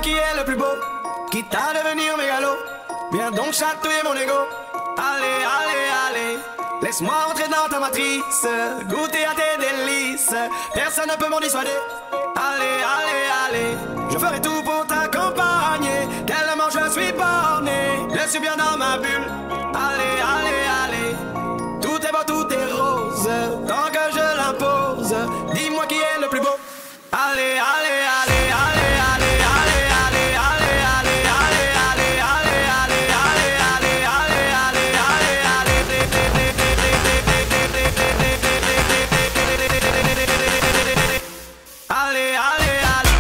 qui est le plus beau, quitte à devenir mégalo. Viens donc chatouiller mon ego. Allez, allez, allez, laisse-moi entrer dans ta matrice, goûter à tes délices, personne ne peut m'en dissuader. Allez, allez, allez, je ferai tout pour t'accompagner, tellement je suis borné, je suis bien dans ma bulle. Allez, allez, allez, tout est beau, tout est rose, tant que je l'impose, dis-moi qui est le plus beau. Allez, allez, allez, allez, allez, allez, allez, allez, allez, allez, allez, allez, allez, allez, allez, allez, allez, allez.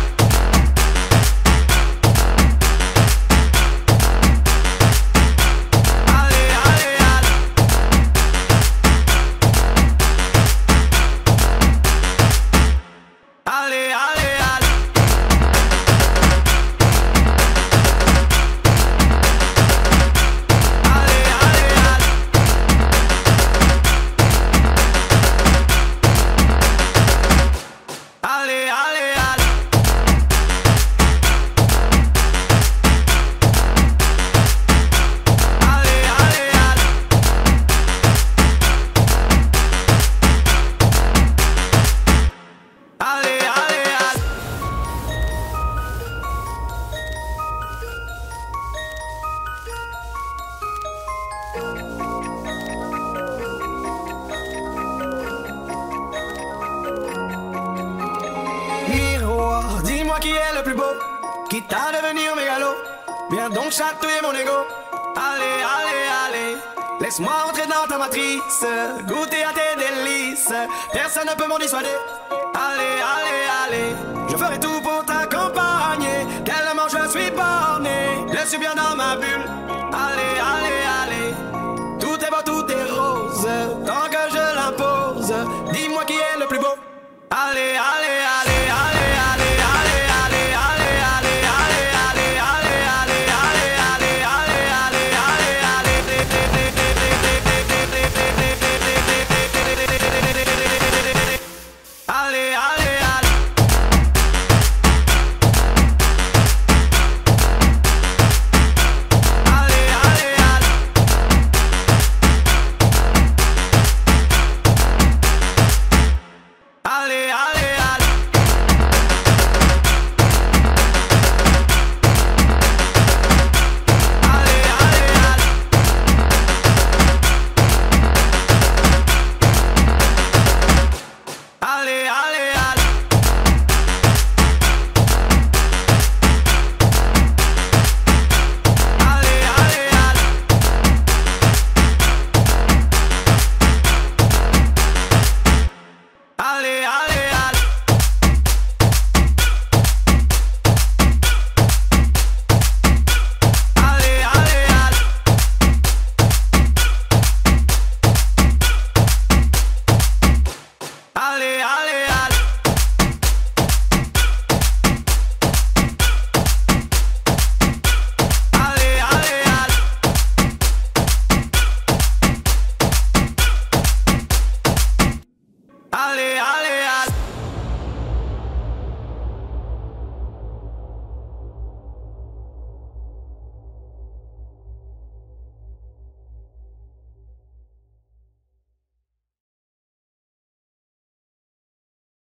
Miroir, dis-moi qui est le plus beau, quitte à devenir mégalo. Viens donc chatouiller mon ego. Allez, allez, allez, laisse-moi entrer dans ta matrice, goûter à tes délices, personne ne peut m'en dissuader. Allez, allez, allez, je ferai tout pour t'accompagner, tellement je suis borné, je suis bien dans ma bulle. Allez, allez, allez, tout est beau, tout est rose, tant que je l'impose, dis-moi qui est le plus beau. Allez, allez, allez, allez, allez, allez, allez, allez, allez, allez, allez, allez, allez, allez, allez, allez. Allez, allez.